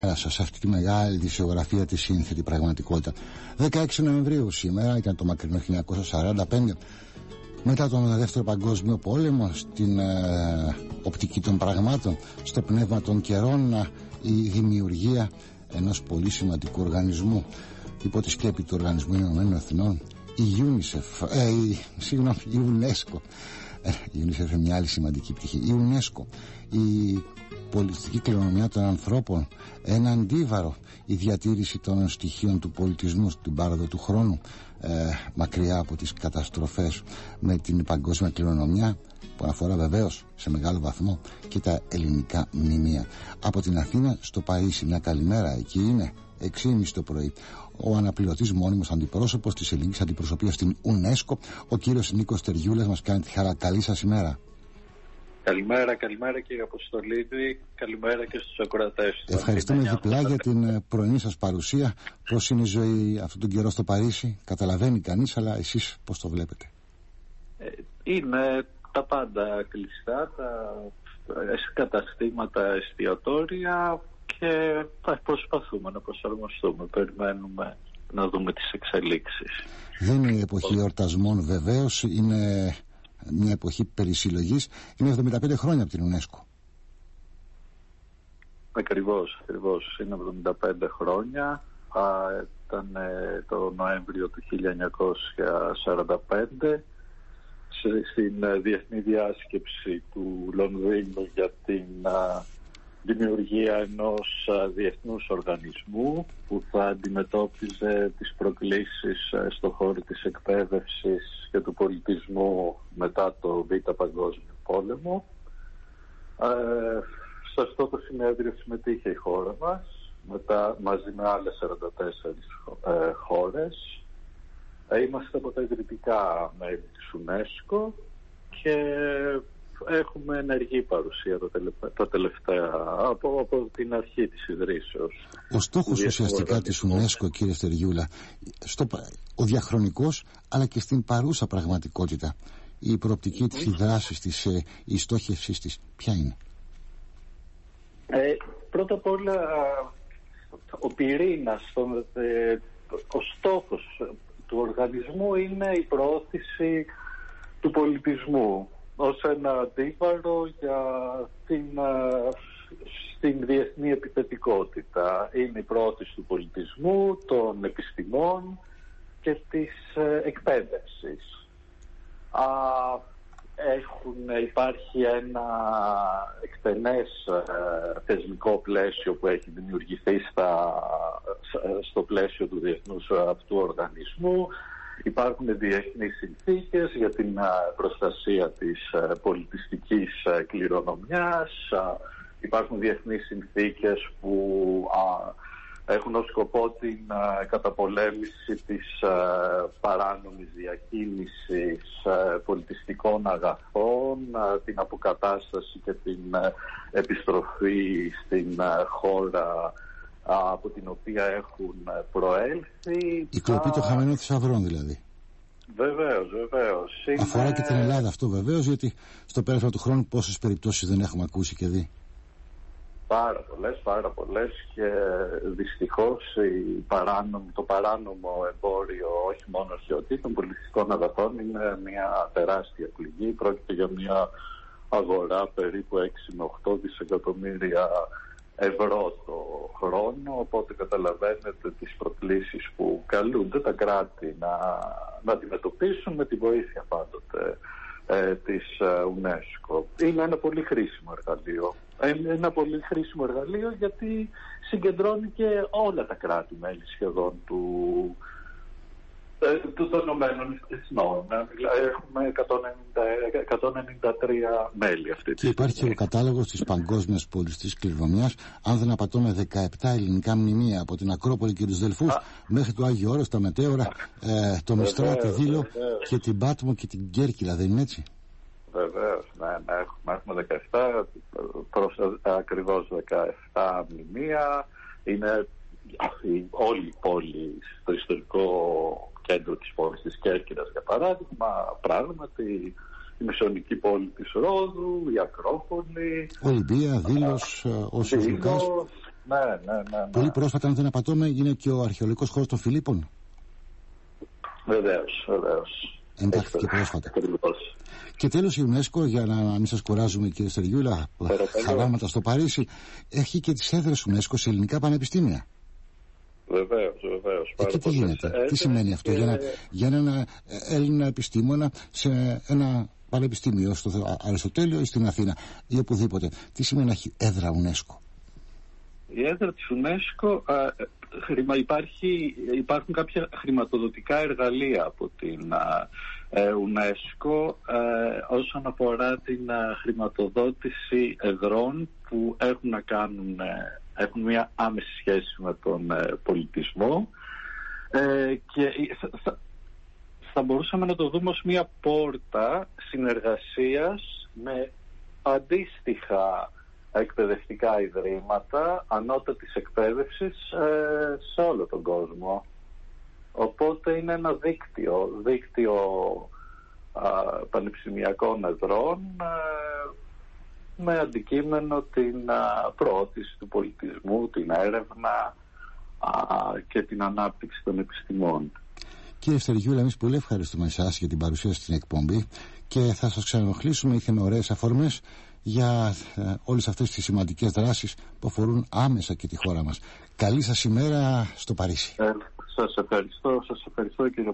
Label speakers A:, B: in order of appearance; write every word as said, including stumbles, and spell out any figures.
A: σε αυτή τη μεγάλη δισεογραφία τη σύνθετη πραγματικότητα. δεκαέξι Νοεμβρίου σήμερα ήταν το μακρινό χίλια εννιακόσια σαράντα πέντε, μετά τον Δεύτερο Παγκόσμιο Πόλεμο, στην ε, οπτική των πραγμάτων, στο πνεύμα των καιρών, η δημιουργία ενός πολύ σημαντικού οργανισμού υπό τη σκέπη του Οργανισμού Ηνωμένων Εθνών, η UNICEF, ε, η, συγγνώμη, η UNESCO. Η UNICEF είναι μια άλλη σημαντική πτυχή. Η UNESCO, η πολιτιστική κληρονομιά των ανθρώπων, ένα αντίβαρο, η διατήρηση των στοιχείων του πολιτισμού στην πάροδο του χρόνου, ε, μακριά από τις καταστροφές, με την παγκόσμια κληρονομιά που αφορά βεβαίως σε μεγάλο βαθμό και τα ελληνικά μνημεία. Από την Αθήνα στο Παρίσι, μια καλημέρα. Εκεί είναι έξι και μισή το πρωί ο αναπληρωτής μόνιμος αντιπρόσωπος της ελληνικής αντιπροσωπείας στην UNESCO, ο κύριος Νίκος Τεριούλας. Μας κάνει τη χαρά. Καλή σας ημέρα.
B: Καλημέρα, καλημέρα κύριε Αποστολίδη, καλημέρα και στους ακροατές.
A: Ευχαριστούμε διπλά για την πρωινή σας παρουσία. Πώς είναι η ζωή αυτόν τον καιρό στο Παρίσι? Καταλαβαίνει κανείς, αλλά εσείς πώς το βλέπετε?
B: Είναι τα πάντα κλειστά, τα καταστήματα, εστιατόρια, και θα προσπαθούμε να προσαρμοστούμε. Περιμένουμε να δούμε τις εξελίξεις.
A: Δεν είναι η εποχή εορτασμών βεβαίως, είναι μια εποχή περισυλλογής. Είναι εβδομήντα πέντε χρόνια από την UNESCO.
B: Ακριβώς, ακριβώς. Είναι εβδομήντα πέντε χρόνια. Α, ήταν ε, το Νοέμβριο του χίλια εννιακόσια σαράντα πέντε στην ε, διεθνή διάσκεψη του Λονδίνου για την α, δημιουργία ενός α, διεθνούς οργανισμού που θα αντιμετώπιζε τις προκλήσεις α, στον χώρο της εκπαίδευσης και του πολιτισμού μετά το Β' Παγκόσμιο Πόλεμο. Ε, σε αυτό το συνέδριο συμμετείχε η χώρα μας μετά, μαζί με άλλες σαράντα τέσσερις ε, χώρες. Ε, είμαστε από τα ιδρυτικά μέλη της UNESCO και έχουμε ενεργή παρουσία τα, τελε, τα τελευταία από, από την αρχή της ιδρύσεως.
A: Ο στόχος ουσιαστικά της UNESCO, κύριε Στεριούλα, στο, ο διαχρονικός αλλά και στην παρούσα πραγματικότητα, η προοπτική της, η δράση της, η στόχευσή της, ποια είναι?
B: Ε, πρώτα απ' όλα ο πυρήνας, ε, ο στόχος του οργανισμού είναι η προώθηση του πολιτισμού ως ένα αντίβαρο για την, στην διεθνή επιθετικότητα. Είναι η προώθηση του πολιτισμού, των επιστημών και της εκπαίδευσης. Α, έχουν, υπάρχει ένα εκτενές ε, θεσμικό πλαίσιο που έχει δημιουργηθεί στα, στο πλαίσιο του διεθνούς αυτού οργανισμού. Υπάρχουν διεθνείς συνθήκες για την α, προστασία της α, πολιτιστικής α, κληρονομιάς. Α, υπάρχουν διεθνείς συνθήκες που α, έχουν ως σκοπό την α, καταπολέμηση της α, παράνομης διακίνησης α, πολιτιστικών αγαθών, α, την αποκατάσταση και την α, επιστροφή στην α, χώρα από την οποία έχουν προέλθει.
A: Η κλοπή των χαμένων θησαυρών δηλαδή.
B: Βεβαίως, βεβαίως. Είναι...
A: Αφορά και την Ελλάδα αυτό βεβαίως, γιατί στο πέρασμα του χρόνου πόσες περιπτώσεις δεν έχουμε ακούσει και δει?
B: Πάρα πολλές, πάρα πολλές, και δυστυχώς η παράνομο, το παράνομο εμπόριο όχι μόνο αρχαιοτήτων, πολιτιστικών αγαθών είναι μια τεράστια πληγή. Πρόκειται για μια αγορά περίπου έξι με οκτώ δισεκατομμύρια ευρώ το χρόνο, οπότε καταλαβαίνετε τις προκλήσεις που καλούνται τα κράτη να, να αντιμετωπίσουν με τη βοήθεια πάντοτε ε, της ε, UNESCO. Είναι ένα πολύ χρήσιμο εργαλείο. Είναι ένα πολύ χρήσιμο εργαλείο γιατί συγκεντρώνει και όλα τα κράτη-μέλη σχεδόν του των Ηνωμένων Εθνών. Έχουμε εκατόν ενενήντα τρία μέλη αυτή τη στιγμή.
A: Και υπάρχει ο κατάλογος της παγκόσμιας πολιτιστικής κληρονομιάς, αν δεν απατώμε, δεκαεπτά ελληνικά μνημεία, από την Ακρόπολη και τους Δελφούς Α. μέχρι το Άγιο Όρος, τα Μετέωρα, ε, το Μιστρά, τη Δήλο και την Πάτμο και την Κέρκυλα, δεν είναι έτσι?
B: Βεβαίως, ναι, ναι, έχουμε, έχουμε δεκαεπτά, προς, ακριβώς δεκαεπτά μνημεία. Είναι όλη η πόλη στο ιστορικό κέντρο της πόλης της Κέρκυρας, για παράδειγμα, πράγματι η μεσαιωνική πόλη της Ρόδου, η Ακρόπολη,
A: Ολυμπία, Δήλος, ο Σοφοκλάς.
B: Ναι, ναι, ναι, ναι.
A: Πολύ πρόσφατα, αν δεν απατώμε, είναι και ο αρχαιολογικός χώρος των Φιλίππων.
B: Βεβαίως, βεβαίως.
A: Εντάχθηκε πρόσφατα.
B: Ακριβώς.
A: Και τέλος, η UNESCO, για να μην σας κουράζουμε κύριε Στεργιούλα, χαράματα στο Παρίσι, έχει και τις έδρες UNESCO σε ελληνικά πανεπιστήμια.
B: Βεβαίως, βεβαίως.
A: Εκεί τι γίνεται, έδρες, τι σημαίνει αυτό και... για, ένα, για έναν Έλληνα επιστήμονα σε ένα πανεπιστήμιο στο Αριστοτέλειο ή στην Αθήνα ή οπουδήποτε? Τι σημαίνει να έχει έδρα UNESCO?
B: Η έδρα της UNESCO, α, χρημα, υπάρχει, υπάρχουν κάποια χρηματοδοτικά εργαλεία από την α, ε, UNESCO ε, όσον αφορά την α, χρηματοδότηση εδρών που έχουν να κάνουν, ε, έχουν μια άμεση σχέση με τον ε, πολιτισμό ε, και θα, θα μπορούσαμε να το δούμε ως μια πόρτα συνεργασίας με αντίστοιχα εκπαιδευτικά ιδρύματα ανώτατης εκπαίδευσης ε, σε όλο τον κόσμο. Οπότε είναι ένα δίκτυο, δίκτυο α, πανεπιστημιακών εδρών ε, με αντικείμενο την α, προώθηση του πολιτισμού, την έρευνα α, και την ανάπτυξη των επιστημών.
A: Κύριε Στεργιούλα, εμείς πολύ ευχαριστούμε εσάς για την παρουσία στην εκπομπή και θα σας ξανενοχλήσουμε, είχαμε ωραίες αφορμές για ε, όλες αυτές τις σημαντικές δράσεις που αφορούν άμεσα και τη χώρα μας. Καλή σας ημέρα στο Παρίσι.
B: Ε, σας ευχαριστώ, σας ευχαριστώ κύριε